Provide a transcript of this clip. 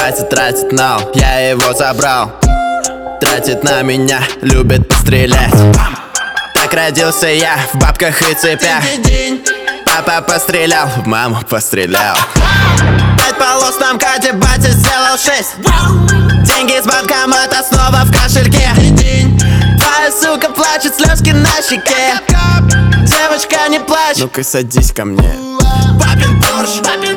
Тратит, но я его забрал. Тратит на меня, любит пострелять. Так родился я в бабках и цепях. Папа пострелял, в маму пострелял. 5 полос на МКАДе, батя сделал 6. Деньги с банкомата снова в кошельке. Твоя сука плачет, слезки на щеке. Девочка, не плачь, ну-ка садись ко мне. Папин Порш,